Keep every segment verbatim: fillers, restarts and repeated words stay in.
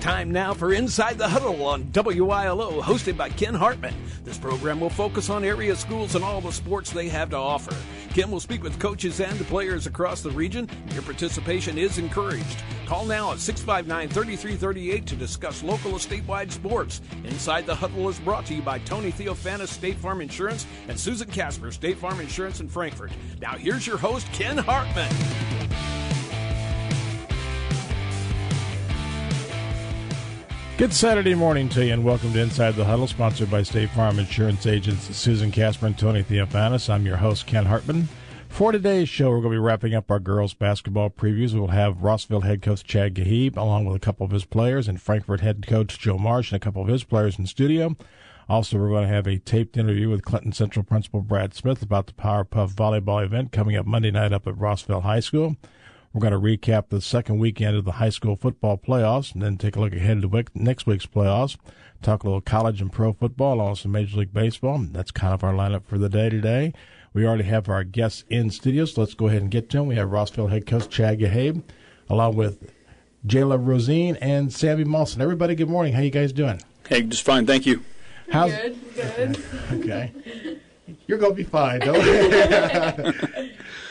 Time now for Inside the Huddle on W I L O, hosted by Ken Hartman. This program will focus on area schools and all the sports they have to offer. Ken will speak with coaches and players across the region. Your participation is encouraged. Call now at six five nine, three three three eight to discuss local or statewide sports. Inside the Huddle is brought to you by Tony Theophanis State Farm Insurance and Susan Casper State Farm Insurance in Frankfort. Now here's your host, Ken Hartman. Good Saturday morning to you, and welcome to Inside the Huddle, sponsored by State Farm Insurance agents Susan Casper and Tony Theophanis. I'm your host, Ken Hartman. For today's show, we're going to be wrapping up our girls' basketball previews. We'll have Rossville head coach Chad Gahib, along with a couple of his players, and Frankfort head coach Joe Marsh and a couple of his players in studio. Also, we're going to have a taped interview with Clinton Central Principal Brad Smith about the Power Puff volleyball event coming up Monday night up at Rossville High School. We're going to recap the second weekend of the high school football playoffs and then take a look ahead to next week's playoffs, talk a little college and pro football, also Major League Baseball. That's kind of our lineup for the day today. We already have our guests in studio, so let's go ahead and get to them. We have Rossville head coach Chad Gahib, along with Jayla Rosine and Sammy Malson. Everybody, good morning. How you guys doing? Hey, just fine, thank you. How's good, good. Okay. You're going to be fine, don't you?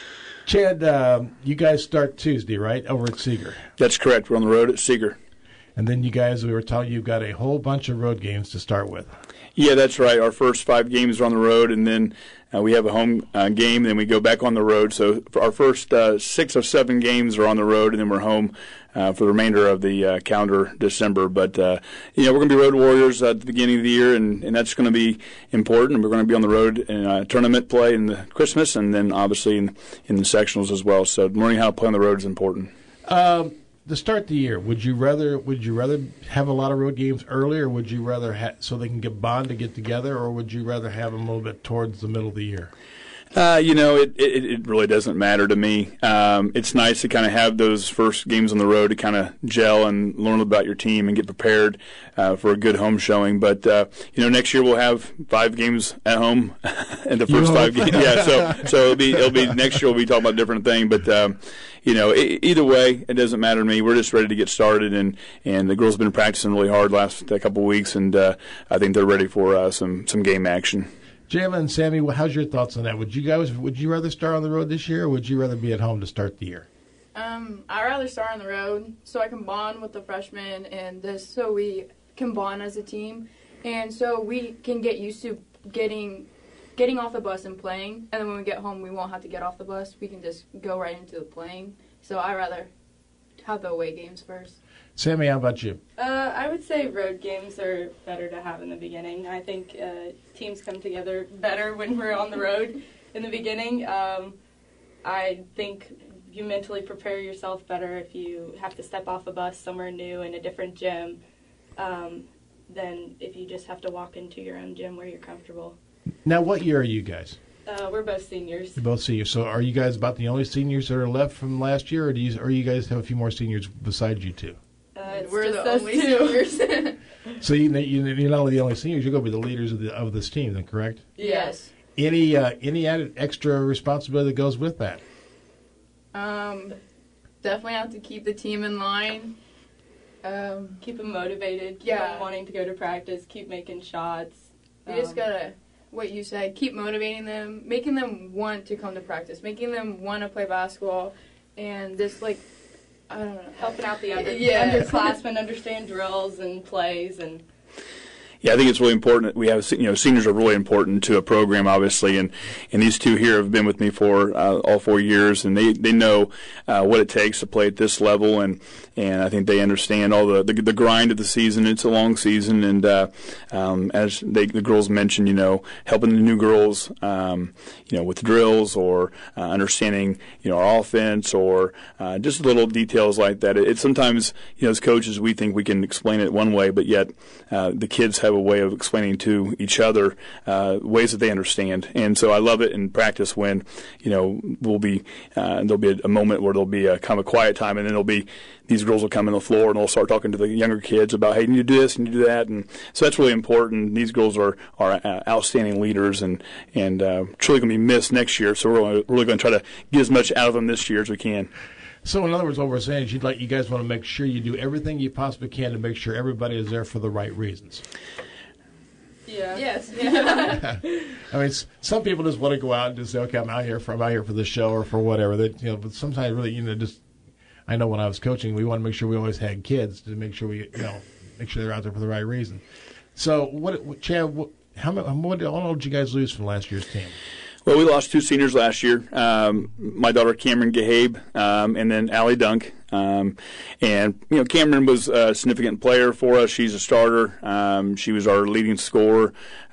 Chad, uh, you guys start Tuesday, right, over at Seeger? That's correct. We're on the road at Seeger. And then you guys, we were telling you, you've got a whole bunch of road games to start with. Yeah, that's right. Our first five games are on the road, and then uh, we have a home uh, game, and then we go back on the road. So for our first uh, six or seven games are on the road, and then we're home uh, for the remainder of the uh, calendar December. But, uh, you know, we're going to be road warriors uh, at the beginning of the year, and, and that's going to be important. We're going to be on the road in uh, tournament play in the Christmas, and then obviously in, in the sectionals as well. So learning how to play on the road is important. Um. To start the year, would you rather would you rather have a lot of road games early, or would you rather ha- so they can get bond to get together, or would you rather have them a little bit towards the middle of the year? Uh, you know, it, it it really doesn't matter to me. Um, it's nice to kind of have those first games on the road to kind of gel and learn about your team and get prepared uh, for a good home showing. But uh, you know, next year we'll have five games at home in the first five games. Yeah, so so it'll be it'll be next year we'll be talking about a different thing. But um, you know, it, either way, it doesn't matter to me. We're just ready to get started, and, and the girls have been practicing really hard last uh, couple of weeks, and uh, I think they're ready for uh, some some game action. Jayla and Sammy, how's your thoughts on that? Would you guys would you rather start on the road this year, or would you rather be at home to start the year? Um, I'd rather start on the road so I can bond with the freshmen, and this so we can bond as a team, and so we can get used to getting getting off the bus and playing. And then when we get home, we won't have to get off the bus. We can just go right into the playing. So I'd rather have the away games first. Sammy, how about you? Uh, I would say road games are better to have in the beginning. I think uh, teams come together better when we're on the road in the beginning. Um, I think you mentally prepare yourself better if you have to step off a bus somewhere new in a different gym um, than if you just have to walk into your own gym where you're comfortable. Now, what year are you guys? Uh, we're both seniors. You're both seniors. So are you guys about the only seniors that are left from last year, or do you, or you guys have a few more seniors besides you two? Uh, it's We're just the us only two. seniors. So you, you, you're not only the only seniors, you're going to be the leaders of, the, of this team, then, correct? Yes. Any uh, any added extra responsibility that goes with that? Um, definitely have to keep the team in line. Um, Keep them motivated, keep Yeah. them wanting to go to practice, keep making shots. you just Um, gotta, what you said, keep motivating them, making them want to come to practice, making them want to play basketball, and just like, I don't know. helping out the under, Yeah. the underclassmen understand drills and plays. And Yeah, I think it's really important. We have, you know, seniors are really important to a program, obviously, and, and these two here have been with me for uh, all four years, and they, they know uh, what it takes to play at this level, and, and I think they understand all the, the, the grind of the season. It's a long season, and uh, um, as they, the girls mentioned, you know, helping the new girls, um, you know, with drills or uh, understanding, you know, our offense or uh, just little details like that. It, it sometimes, you know, as coaches, we think we can explain it one way, but yet uh, the kids have a way of explaining to each other uh, ways that they understand. And so I love it in practice when, you know, we'll be, uh, there'll be a, a moment where there'll be a kind of a quiet time, and then there'll be, these girls will come in the floor and they'll start talking to the younger kids about, hey, you need to do this, you need to do that. And so that's really important. These girls are, are uh, outstanding leaders and, and uh, truly going to be missed next year. So we're really, really going to try to get as much out of them this year as we can. So, in other words, what we're saying is you'd like, you guys want to make sure you do everything you possibly can to make sure everybody is there for the right reasons. Yeah. Yes. Yeah. I mean, some people just want to go out and just say, okay, I'm out here for I'm out here for the show or for whatever. That you know, but sometimes really, you know, just I know when I was coaching, we want to make sure we always had kids to make sure we, you know, make sure they're out there for the right reason. So, what, what Chad, what, how many, what, how long did you guys lose from last year's team? Well, we lost two seniors last year. Um, my daughter Cameron Gahabe, um, and then Allie Dunk. Um, and you know, Cameron was a significant player for us. She's a starter. Um, she was our leading scorer.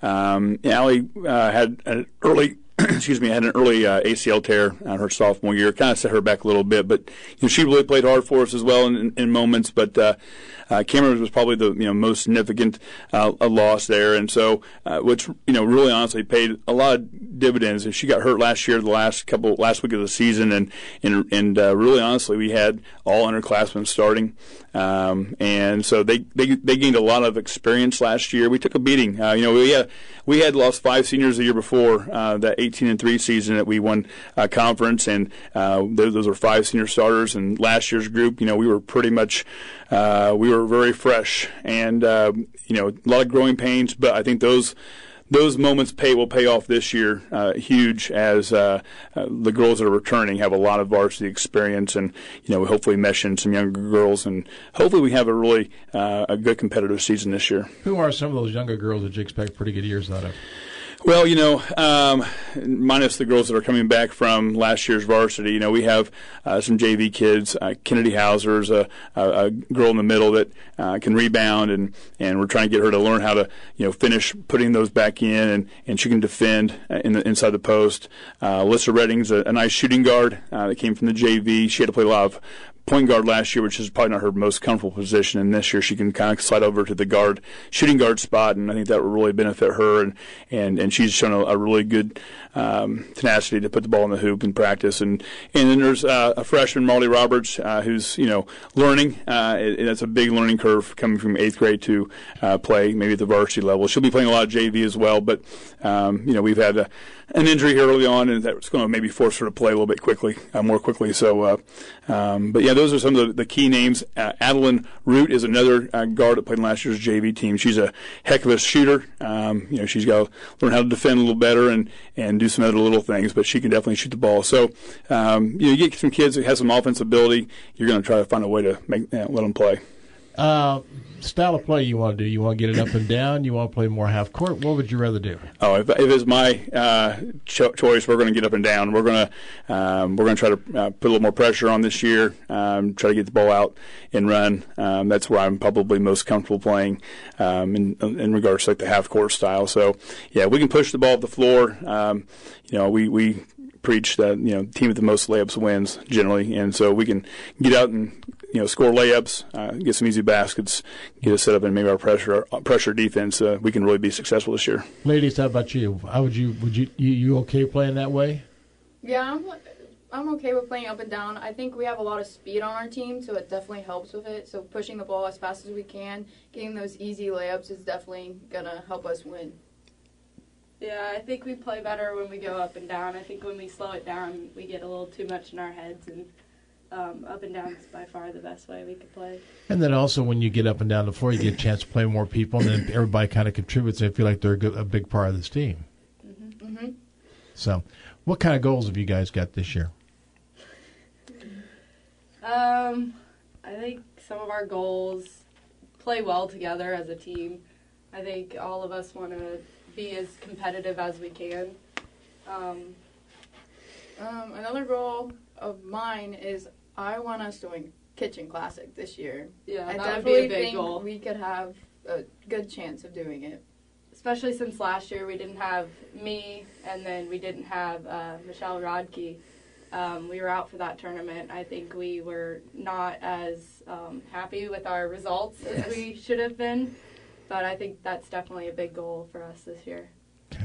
Um, Allie uh, had an early. excuse me, had an early uh, A C L tear on her sophomore year. Kind of set her back a little bit, but you know, she really played hard for us as well in, in, in moments. But uh, uh, Cameron was probably the you know most significant uh, loss there, and so uh, which you know really honestly paid a lot of dividends. She got hurt last year, the last couple last week of the season, and and and uh, really honestly, we had all underclassmen starting, um, and so they, they they gained a lot of experience last year. We took a beating. Uh, you know, we had we had lost five seniors the year before uh, that eighteen and three season that we won uh, conference, and uh, those, those were five senior starters. And last year's group, you know, we were pretty much uh, we were very fresh, and uh, you know, a lot of growing pains. But I think those. Those moments pay will pay off this year, uh, huge, as uh, uh, the girls that are returning have a lot of varsity experience, and you know we hopefully mesh in some younger girls, and hopefully we have a really uh, a good competitive season this year. Who are some of those younger girls that you expect pretty good years out of? Well, you know, um, minus the girls that are coming back from last year's varsity, you know, we have uh, some J V kids. Uh, Kennedy Hauser's a, a, a girl in the middle that uh, can rebound, and, and we're trying to get her to learn how to, you know, finish putting those back in, and, and she can defend in the, inside the post. Uh, Alyssa Redding's a, a nice shooting guard uh, that came from the J V. She had to play a lot of point guard last year, which is probably not her most comfortable position, and this year she can kind of slide over to the guard, shooting guard spot, and I think that will really benefit her, and, and, and she's shown a, a really good um, tenacity to put the ball in the hoop in practice. And, and then there's uh, a freshman, Molly Roberts, uh, who's, you know, learning. Uh, it, that's a big learning curve coming from eighth grade to uh, play maybe at the varsity level. She'll be playing a lot of J V as well, but, um, you know, we've had a, an injury here early on, and that's going to maybe force her to play a little bit quickly, uh, more quickly. So, uh, um, but yeah, those are some of the, the key names. Uh, Adeline Root is another uh, guard that played in last year's J V team. She's a heck of a shooter. Um, you know, she's got to learn how to defend a little better and, and do some other little things, but she can definitely shoot the ball. So, um, you know, you get some kids that have some offensive ability, you're going to try to find a way to make uh, let them play. Uh, style of play you want to do? You want to get it up and down? You want to play more half court? What would you rather do? Oh, if, if it's my uh, cho- choice, we're going to get up and down. We're going to um, we're going to try to uh, put a little more pressure on this year. Um, try to get the ball out and run. Um, that's where I'm probably most comfortable playing um, in in regards to like the half court style. So yeah, we can push the ball up the floor. Um, you know, we we preach that you know team with the most layups wins generally, and so we can get out and you know score layups, uh, get some easy baskets, get us set up in maybe our pressure our pressure defense. Uh, we can really be successful this year. Ladies, how about you? How would you would you you, you okay playing that way? Yeah, I'm I'm okay with playing up and down. I think we have a lot of speed on our team, so it definitely helps with it. So pushing the ball as fast as we can, getting those easy layups is definitely gonna help us win. Yeah, I think we play better when we go up and down. I think when we slow it down, we get a little too much in our heads, and um, up and down is by far the best way we could play. And then also when you get up and down the floor, you get a chance to play more people, and then everybody kind of contributes. And they feel like they're a, good, a big part of this team. Mm-hmm. Mm-hmm. So, what kind of goals have you guys got this year? Um, I think some of our goals play well together as a team. I think all of us want to be as competitive as we can. Um, um, another goal of mine is I want us to win Kitchen Classic this year. Yeah, I that would be definitely a big think goal. we could have a good chance of doing it. Especially since last year we didn't have me, and then we didn't have uh, Michelle Rodkey. Um, we were out for that tournament. I think we were not as um, happy with our results as Yes. we should have been. But I think that's definitely a big goal for us this year. Okay.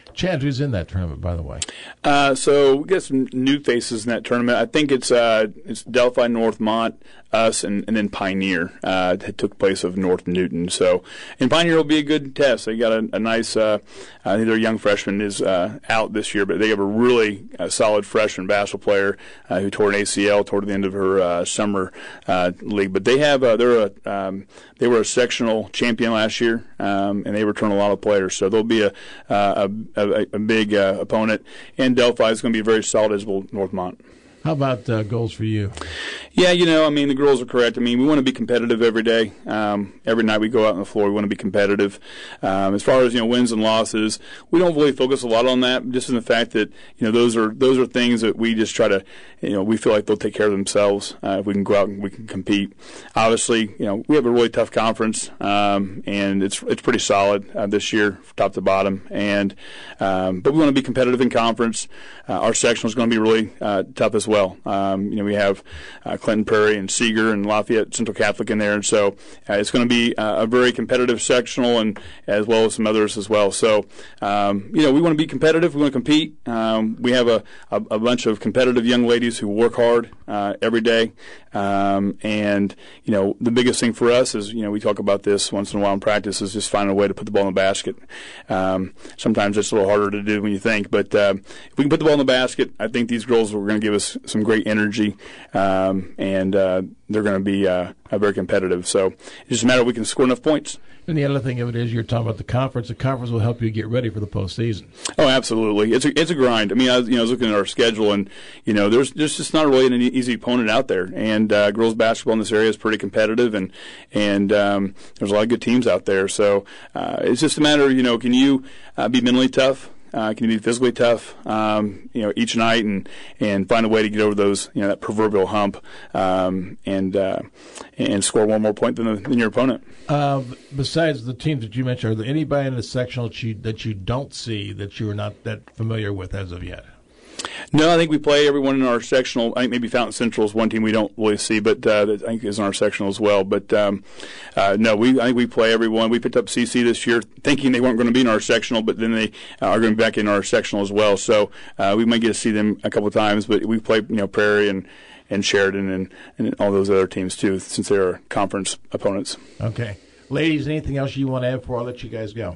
Chad, who's in that tournament, by the way? Uh, so we got some new faces in that tournament. I think it's uh, it's Delphi, Northmont, us, and, and then Pioneer uh, that took place of North Newton. So, and Pioneer will be a good test. They got a, a nice, uh, I think their young freshman is uh, out this year, but they have a really uh, solid freshman basketball player uh, who tore an A C L toward the end of her uh, summer uh, league. But they have uh, they're a um, they were a sectional champion last year, um, and they return a lot of players. So they'll be a uh, a, a, a big uh, opponent. And Delphi is going to be very solid as well, Northmont. How about uh, goals for you? Yeah, you know, I mean, the girls are correct. I mean, we want to be competitive every day. Um, every night we go out on the floor, we want to be competitive. Um, as far as, you know, wins and losses, we don't really focus a lot on that, just in the fact that, you know, those are those are things that we just try to, you know, we feel like they'll take care of themselves uh, if we can go out and we can compete. Obviously, you know, we have a really tough conference, um, and it's it's pretty solid uh, this year, top to bottom. And um, but we want to be competitive in conference. Uh, our sectional is going to be really uh, tough as well. well. Um, you know, we have uh, Clinton Prairie and Seeger and Lafayette Central Catholic in there, and so uh, it's going to be uh, a very competitive sectional, and as well as some others as well. So, um, you know, we want to be competitive. We want to compete. Um, we have a, a, a bunch of competitive young ladies who work hard uh, every day, um, and you know, the biggest thing for us is, you know, we talk about this once in a while in practice, is just finding a way to put the ball in the basket. Um, sometimes it's a little harder to do when you think, but uh, if we can put the ball in the basket, I think these girls are going to give us some great energy, um, and uh, they're going to be uh, very competitive. So it's just a matter of we can score enough points. And the other thing of it is, you're talking about the conference. The conference will help you get ready for the postseason. Oh, absolutely. It's a it's a grind. I mean, I was, you know, I was looking at our schedule, and you know, there's there's just not really an easy opponent out there. And uh, girls basketball in this area is pretty competitive, and and um, there's a lot of good teams out there. So uh, it's just a matter of, you know, can you uh, be mentally tough? Uh, can you be physically tough, um, you know, each night, and, and find a way to get over those, you know, that proverbial hump, um, and uh, and score one more point than, the, than your opponent. Uh, besides the teams that you mentioned, are there anybody in the sectional that you, that you don't see that you are not that familiar with as of yet? No, I think we play everyone in our sectional. I think maybe Fountain Central is one team we don't really see, but uh, that I think is in our sectional as well. But um, uh, no, we I think we play everyone. We picked up C C this year, thinking they weren't going to be in our sectional, but then they uh, are going to be back in our sectional as well. So uh, we might get to see them a couple of times. But we play, you know, Prairie and, and Sheridan and, and all those other teams too, since they are conference opponents. Okay, ladies, anything else you want to add before I let you guys go?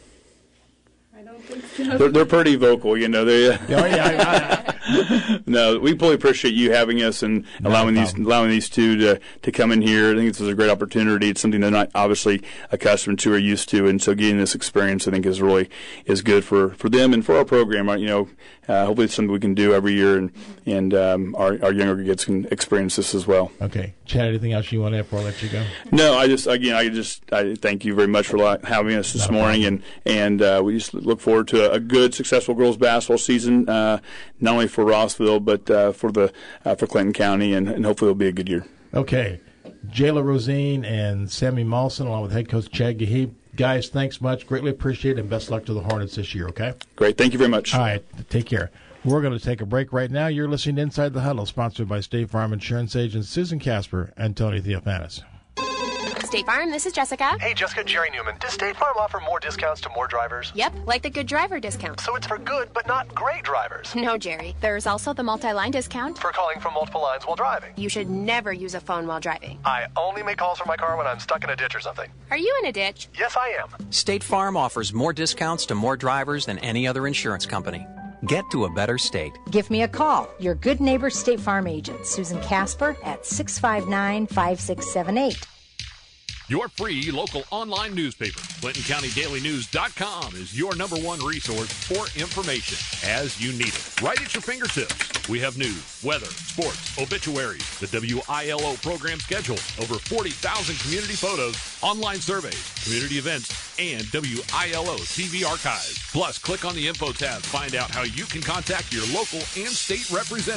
They're, they're pretty vocal, you know. They, uh, oh, yeah, no, we fully appreciate you having us and no allowing problem. these allowing these two to, to come in here. I think this is a great opportunity. It's something they're not obviously accustomed to or used to, and so getting this experience, I think, is really is good for, for them and for our program. You know, uh, hopefully it's something we can do every year, and and um, our our younger kids can experience this as well. Okay, Chad, anything else you want to add before I let you go? No, I just again, I just I thank you very much for having us this Not morning, and and uh, we just look forward to a, a good, successful girls basketball season, uh, not only for Rossville but uh, for the uh, for Clinton County, and, and hopefully it'll be a good year. Okay, Jayla Rosine and Sammy Mawson, along with head coach Chad Gahib. Guys, thanks much. Greatly appreciate it, and best luck to the Hornets this year, okay? Great. Thank you very much. All right. Take care. We're going to take a break right now. You're listening to Inside the Huddle, sponsored by State Farm Insurance agents Susan Casper and Tony Theophanis. State Farm, this is Jessica. Hey, Jessica, Jerry Newman. Does State Farm offer more discounts to more drivers? Yep, like the good driver discount. So it's for good, but not great drivers. No, Jerry. There's also the multi-line discount. For calling from multiple lines while driving. You should never use a phone while driving. I only make calls from my car when I'm stuck in a ditch or something. Are you in a ditch? Yes, I am. State Farm offers more discounts to more drivers than any other insurance company. Get to a better state. Give me a call. Your good neighbor State Farm agent, Susan Casper, at six five nine, five six seven eight. Your free local online newspaper, Clinton County Daily News dot com, is your number one resource for information as you need it. Right at your fingertips. We have news, weather, sports, obituaries, the W I L O program schedule, over forty thousand community photos, online surveys, community events, and W I L O T V archives. Plus, click on the info tab to find out how you can contact your local and state representative.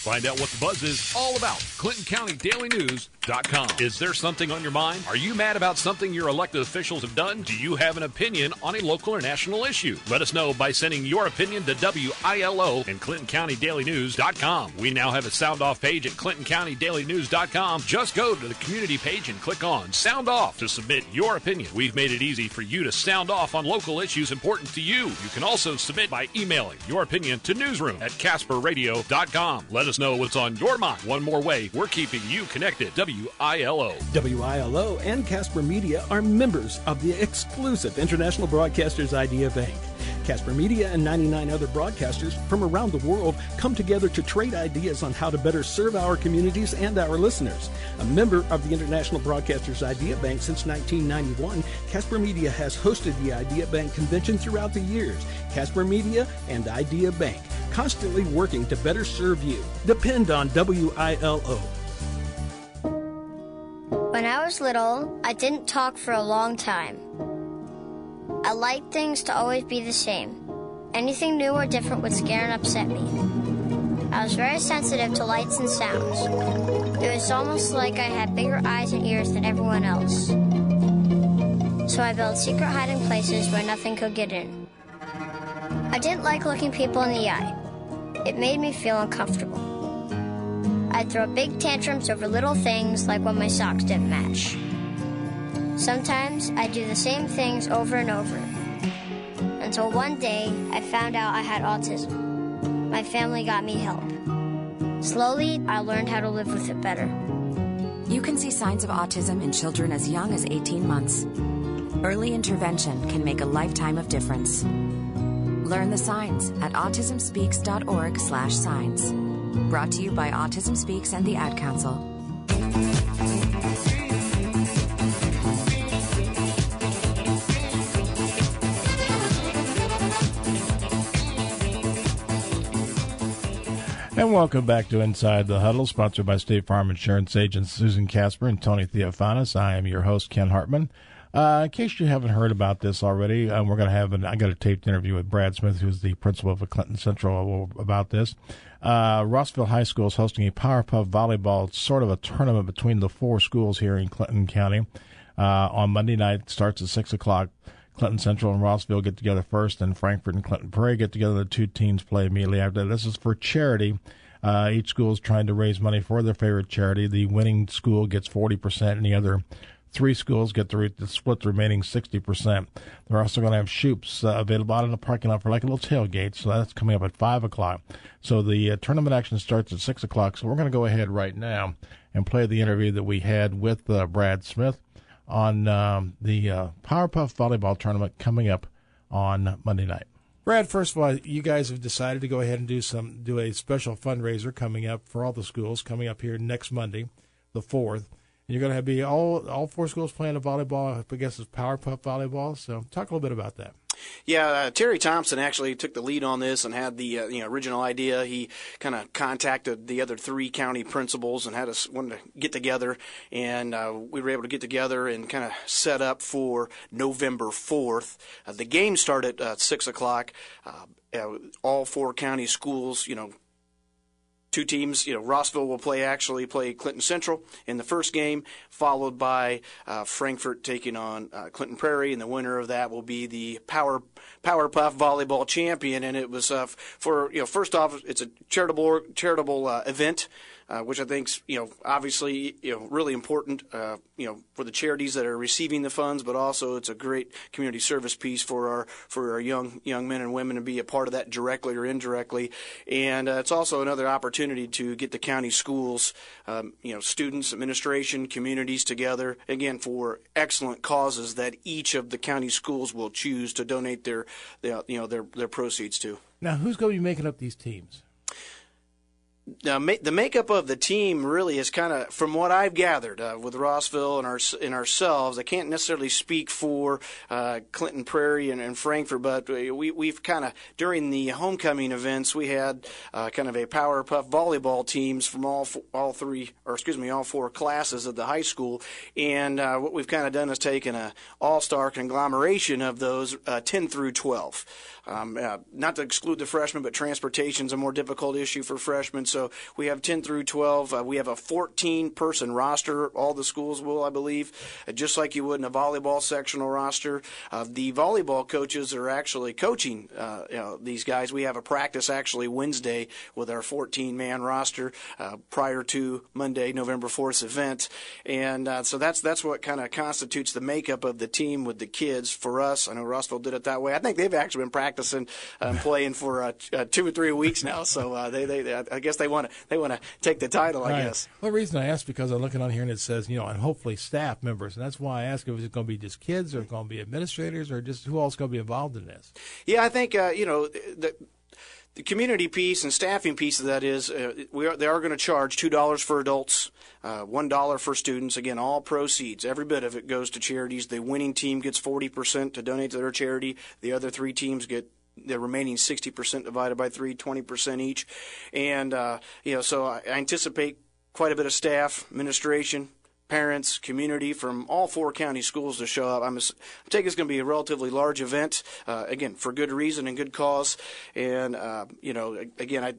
Find out what the buzz is all about. Clinton County Daily News dot com. Is there something on your mind? Are you mad about something your elected officials have done? Do you have an opinion on a local or national issue? Let us know by sending your opinion to W I L O and Clinton County Daily News dot com. We now have a sound off page at Clinton County Daily News dot com. Just go to the community page and click on Sound Off to submit your opinion. We've made it easy for you to sound off on local issues important to you. You can also submit by emailing your opinion to newsroom at Casper Radio dot com. Let us know what's on your mind. One more way we're keeping you connected. W I L O. W I L O and Casper Media are members of the exclusive International Broadcasters Idea Bank. Casper Media and ninety-nine other broadcasters from around the world come together to trade ideas on how to better serve our communities and our listeners. A member of the International Broadcasters Idea Bank since nineteen ninety-one, Casper Media has hosted the Idea Bank convention throughout the years. Casper Media and Idea Bank, constantly working to better serve you. Depend on W I L O. When I was little, I didn't talk for a long time. I liked things to always be the same. Anything new or different would scare and upset me. I was very sensitive to lights and sounds. It was almost like I had bigger eyes and ears than everyone else. So I built secret hiding places where nothing could get in. I didn't like looking people in the eye. It made me feel uncomfortable. I'd throw big tantrums over little things like when my socks didn't match. Sometimes I'd do the same things over and over. Until one day, I found out I had autism. My family got me help. Slowly, I learned how to live with it better. You can see signs of autism in children as young as eighteen months. Early intervention can make a lifetime of difference. Learn the signs at autism speaks dot org slash signs. Brought to you by Autism Speaks and the Ad Council. And welcome back to Inside the Huddle, sponsored by State Farm Insurance agents Susan Casper and Tony Theophanis. I am your host, Ken Hartman. Uh, in case you haven't heard about this already, um, we're going to have an, I got a taped interview with Brad Smith, who's the principal of Clinton Central, about this. Uh, Rossville High School is hosting a Powerpuff Volleyball, sort of a tournament between the four schools here in Clinton County. Uh, on Monday night, it starts at six o'clock. Clinton Central and Rossville get together first, and Frankfort and Clinton Prairie get together. The two teams play immediately after. This is for charity. Uh, each school is trying to raise money for their favorite charity. The winning school gets forty percent, and the other three schools get to, re- to split the remaining sixty percent. They're also going to have Shoops uh, available out in the parking lot for like a little tailgate, so that's coming up at five o'clock. So the uh, tournament action starts at six o'clock, so we're going to go ahead right now and play the interview that we had with uh, Brad Smith on um, the uh, Powerpuff Volleyball tournament coming up on Monday night. Brad, first of all, you guys have decided to go ahead and do some do a special fundraiser coming up for all the schools coming up here next Monday, the fourth. And you're going to have be all all four schools playing a volleyball. I guess it's Powerpuff Volleyball. So talk a little bit about that. Yeah, uh, Terry Thompson actually took the lead on this and had the uh, you know original idea. He kind of contacted the other three county principals and had us wanted to get together, and uh, we were able to get together and kind of set up for November fourth. Uh, the game started at six o'clock. Uh, uh, all four county schools, you know. Two teams, you know, Rossville will play actually play Clinton Central in the first game, followed by uh, Frankfort taking on uh, Clinton Prairie, and the winner of that will be the Power Powerpuff Volleyball champion. And it was uh, for you know, first off, it's a charitable charitable uh, event. Uh, which I think's, you know, obviously, you know, really important, uh, you know, for the charities that are receiving the funds, but also it's a great community service piece for our for our young young men and women to be a part of that directly or indirectly. And uh, it's also another opportunity to get the county schools, um, you know, students, administration, communities together, again, for excellent causes that each of the county schools will choose to donate their, their you know, their, their proceeds to. Now, who's going to be making up these teams? Now, ma- the makeup of the team really is kind of, from what I've gathered uh, with Rossville and, our, and ourselves, I can't necessarily speak for uh, Clinton Prairie and, and Frankfort, but we, we've kind of, during the homecoming events, we had uh, kind of a Powerpuff volleyball teams from all all three, or excuse me, all four classes of the high school, and uh, what we've kind of done is taken an all-star conglomeration of those uh, ten through twelve. Um, uh, not to exclude the freshmen, but transportation's a more difficult issue for freshmen. So we have ten through twelve. Uh, we have a fourteen-person roster. All the schools will, I believe, uh, just like you would in a volleyball sectional roster. Uh, the volleyball coaches are actually coaching uh, you know, these guys. We have a practice actually Wednesday with our fourteen-man roster uh, prior to Monday, November fourth's event. And uh, so that's that's what kind of constitutes the makeup of the team with the kids for us. I know Rossville did it that way. I think they've actually been practicing uh, and playing for uh, uh, two or three weeks now. So uh, they, they, they, I guess they want to they want to take the title, I right. guess. Well, the reason I asked because I'm looking on here and it says, you know, and hopefully staff members. And that's why I asked if it's going to be just kids or going to be administrators or just who else is going to be involved in this. Yeah, I think, uh, you know, the, the community piece and staffing piece of that is uh, we are, they are going to charge two dollars for adults, uh, one dollar for students. Again, all proceeds, every bit of it goes to charities. The winning team gets forty percent to donate to their charity. The other three teams get the remaining sixty percent divided by three, twenty percent each. And, uh, you know, so I anticipate quite a bit of staff, administration, parents, community from all four county schools to show up. I'm, I'm taking it's going to be a relatively large event, uh, again, for good reason and good cause. And, uh, you know, again, I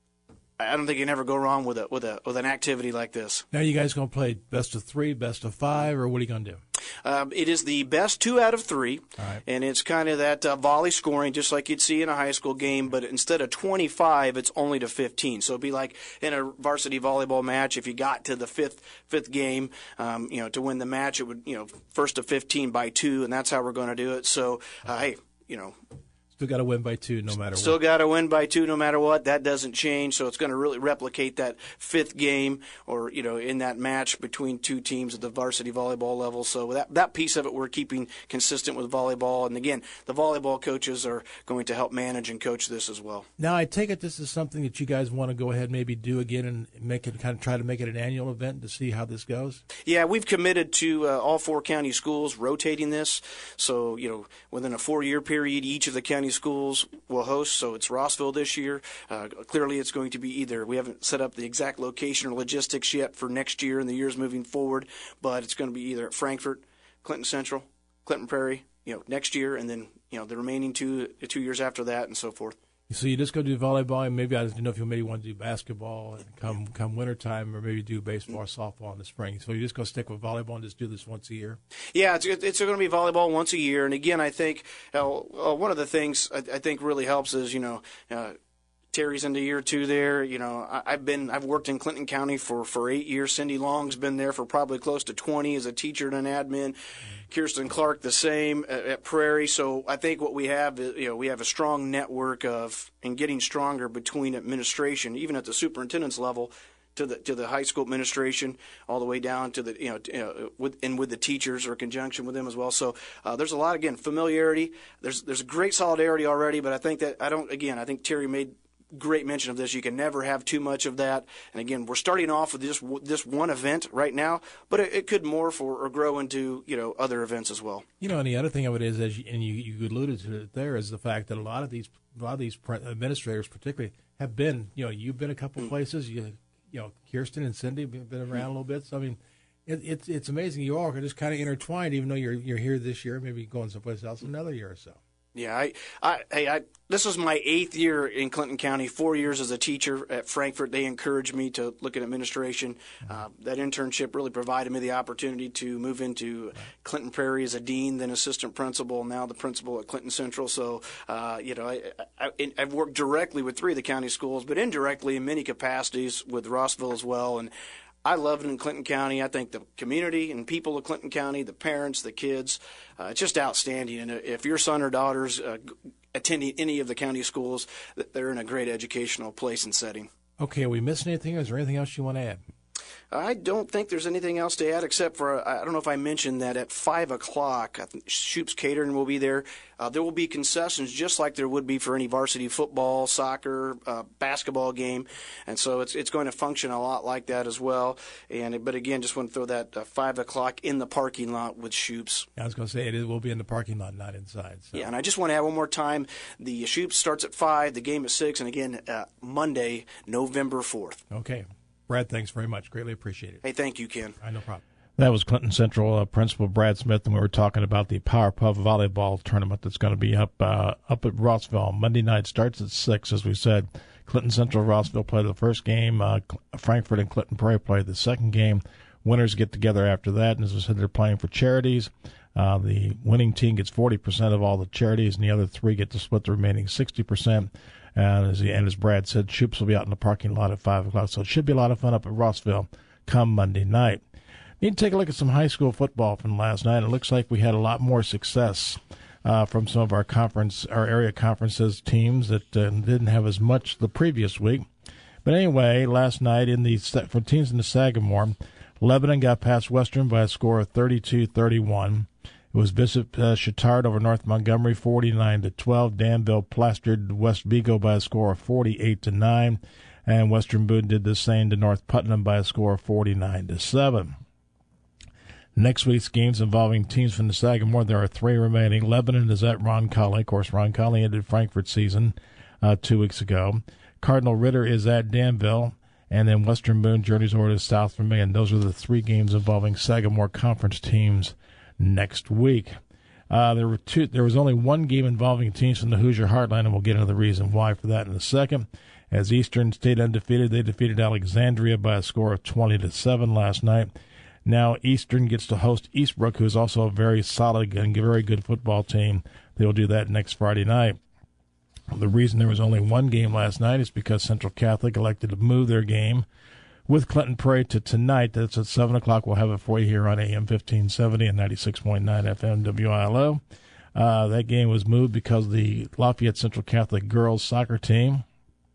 I don't think you can ever go wrong with a with a with an activity like this. Now, you guys going to play best of three, best of five, or what are you going to do? Um, it is the best two out of three, right. And it's kind of that uh, volley scoring, just like you'd see in a high school game, but instead of twenty-five, it's only to fifteen. So it'd be like in a varsity volleyball match, if you got to the fifth fifth game, um, you know, to win the match, it would, you know, first to fifteen by two, and that's how we're going to do it. So, uh, hey, you know. Still got to win by two no matter Still what. Still got to win by two no matter what. That doesn't change. So it's going to really replicate that fifth game or, you know, in that match between two teams at the varsity volleyball level. So that that piece of it we're keeping consistent with volleyball. And, again, the volleyball coaches are going to help manage and coach this as well. Now, I take it this is something that you guys want to go ahead and maybe do again and make it kind of try to make it an annual event to see how this goes? Yeah, we've committed to uh, all four county schools rotating this. So, you know, within a four-year period, each of the county schools will host. So it's Rossville this year. Uh, clearly, it's going to be either. We haven't set up the exact location or logistics yet for next year and the years moving forward, but it's going to be either at Frankfort, Clinton Central, Clinton Prairie, you know, next year, and then, you know, the remaining two two years after that, and so forth. So you just go do volleyball, and maybe I don't know if you maybe want to do basketball and come come wintertime, or maybe do baseball or softball in the spring. So you just go stick with volleyball and just do this once a year? Yeah, it's it's going to be volleyball once a year. And again, I think uh, one of the things I, I think really helps is, you know, uh, Terry's into year two there. You know, I, I've been I've worked in Clinton County for, for eight years. Cindy Long's been there for probably close to twenty as a teacher and an admin. Kirsten Clark the same at, at Prairie. So I think what we have is, you know, we have a strong network of and getting stronger between administration, even at the superintendent's level, to the to the high school administration, all the way down to the you know, you know with and with the teachers or conjunction with them as well. So uh, there's a lot, again, familiarity. There's there's a great solidarity already, but I think that I don't again I think Terry made great mention of this. You can never have too much of that. And again, we're starting off with this this one event right now, but it, it could morph or, or grow into, you know, other events as well. You know, and the other thing of it is, as you, and you, you alluded to it there, is the fact that a lot of these a lot of these administrators, particularly, have been. You know, you've been a couple mm. places. You you know, Kirsten and Cindy have been around mm. a little bit. So I mean, it, it's it's amazing. You all are just kind of intertwined, even though you're you're here this year, maybe going someplace else another year or so. Yeah, I, I, hey, I, this is my eighth year in Clinton County, four years as a teacher at Frankfort. They encouraged me to look at administration. Uh, that internship really provided me the opportunity to move into Clinton Prairie as a dean, then assistant principal, now the principal at Clinton Central. So, uh, you know, I, I, I've worked directly with three of the county schools, but indirectly in many capacities with Rossville as well. And I love it in Clinton County. I think the community and people of Clinton County, the parents, the kids, uh, it's just outstanding. And if your son or daughter's uh, attending any of the county schools, they're in a great educational place and setting. Okay, are we missing anything, or is there anything else you want to add? I don't think there's anything else to add except for, I don't know if I mentioned that at five o'clock, I think Shoop's Catering will be there. Uh, there will be concessions just like there would be for any varsity football, soccer, uh, basketball game. And so it's it's going to function a lot like that as well. And But again, just want to throw that uh, five o'clock in the parking lot with Shoop's. I was going to say it will be in the parking lot, not inside. So. Yeah, and I just want to add one more time. The Shoop's starts at five, the game at six, and again, uh, Monday, November fourth. Okay. Brad, thanks very much. Greatly appreciate it. Hey, thank you, Ken. I no problem. That was Clinton Central uh, Principal Brad Smith, and we were talking about the Power Puff volleyball tournament that's going to be up uh, up at Rossville. Monday night starts at six, as we said. Clinton Central, Rossville play the first game. Uh, Frankfort and Clinton Prairie play the second game. Winners get together after that, and as I said, they're playing for charities. Uh, the winning team gets forty percent of all the charities, and the other three get to split the remaining sixty percent. And as, he, and as Brad said, Shoops will be out in the parking lot at five o'clock, so it should be a lot of fun up at Rossville come Monday night. Need to take a look at some high school football from last night. It looks like we had a lot more success uh, from some of our conference, our area conferences teams that uh, didn't have as much the previous week. But anyway, last night in the for teams in the Sagamore, Lebanon got past Western by a score of thirty-two thirty-one. It was Bishop uh, Chittard over North Montgomery, forty-nine to twelve. Danville plastered West Vigo by a score of forty-eight to nine, and Western Boone did the same to North Putnam by a score of forty-nine to seven. Next week's games involving teams from the Sagamore, there are three remaining. Lebanon is at Roncalli. Of course, Roncalli ended Frankfurt's season uh, two weeks ago. Cardinal Ritter is at Danville. And then Western Boone journeys over to South Vermillion. Those are the three games involving Sagamore Conference teams next week. Uh, there were two. There was only one game involving teams from the Hoosier Heartland, and we'll get into the reason why for that in a second. As Eastern stayed undefeated, they defeated Alexandria by a score of twenty to seven last night. Now Eastern gets to host Eastbrook, who is also a very solid and very good football team. They will do that next Friday night. The reason there was only one game last night is because Central Catholic elected to move their game with Clinton Prairie to tonight. That's at seven o'clock. We'll have it for you here on A M fifteen seventy and ninety-six point nine F M W I L O. Uh, that game was moved because the Lafayette Central Catholic girls soccer team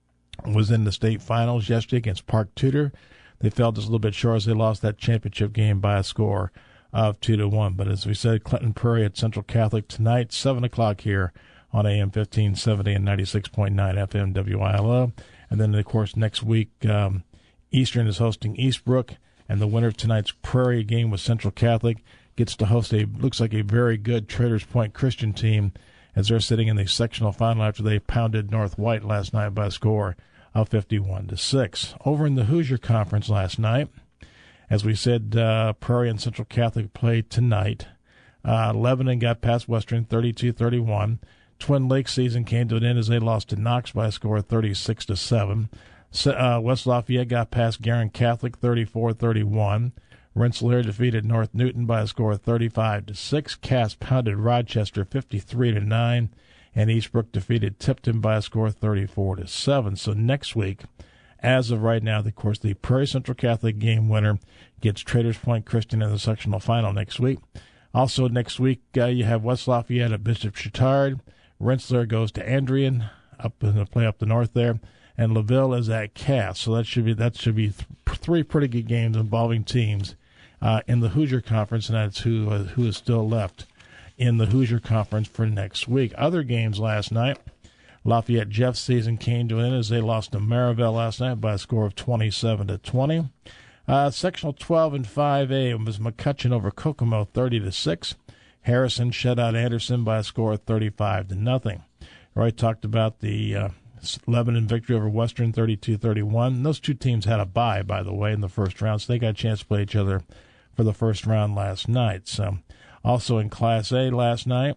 was in the state finals yesterday against Park Tudor. They fell just a little bit short as they lost that championship game by a score of two to one. But as we said, Clinton Prairie at Central Catholic tonight, seven o'clock here on A M fifteen seventy and ninety-six point nine F M W I L O. And then, of course, next week, um, Eastern is hosting Eastbrook, and the winner of tonight's Prairie game with Central Catholic gets to host a, looks like a very good Traders Point Christian team as they're sitting in the sectional final after they pounded North White last night by a score of fifty-one to six. Over in the Hoosier Conference last night, as we said, uh, Prairie and Central Catholic played tonight. Uh, Lebanon got past Western thirty-two thirty-one. Twin Lakes season came to an end as they lost to Knox by a score of thirty-six to seven. Uh, West Lafayette got past Guerin Catholic thirty-four thirty-one. Rensselaer defeated North Newton by a score of thirty-five to six. Cass pounded Rochester fifty-three to nine, and Eastbrook defeated Tipton by a score of thirty-four to seven. So next week, as of right now, of course, the Prairie Central Catholic game winner gets Traders Point Christian in the sectional final next week. Also next week, uh, you have West Lafayette at Bishop Chittard. Rensselaer goes to Andrian up in the play up the north there, and LaVille is at Cass. So that should be that should be th- three pretty good games involving teams uh, in the Hoosier Conference, and that's who uh, who is still left in the Hoosier Conference for next week. Other games last night, Lafayette Jeff's season came to an end as they lost to Maryville last night by a score of twenty-seven to twenty. Uh, sectional twelve and five A was McCutcheon over Kokomo thirty to six. Harrison shut out Anderson by a score of thirty-five to nothing. Roy talked about the uh, Lebanon victory over Western thirty-two thirty-one. Those two teams had a bye, by the way, in the first round, so they got a chance to play each other for the first round last night. So, also in Class A last night,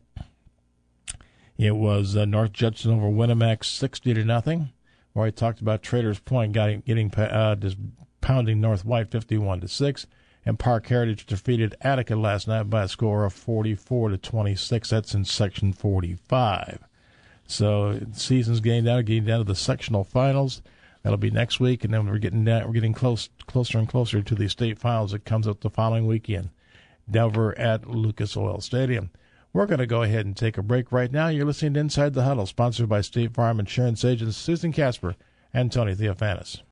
it was uh, North Judson over Winnemac sixty to nothing. Roy talked about Traders Point getting, getting uh, just pounding North White fifty-one to six. And Park Heritage defeated Attica last night by a score of forty-four to twenty-six. That's in Section forty-five. So the season's getting down, getting down to the sectional finals. That'll be next week, and then we're getting down, we're getting close, closer and closer to the state finals that comes up the following weekend. Denver at Lucas Oil Stadium. We're going to go ahead and take a break right now. You're listening to Inside the Huddle, sponsored by State Farm Insurance Agents Susan Casper and Tony Theophanis.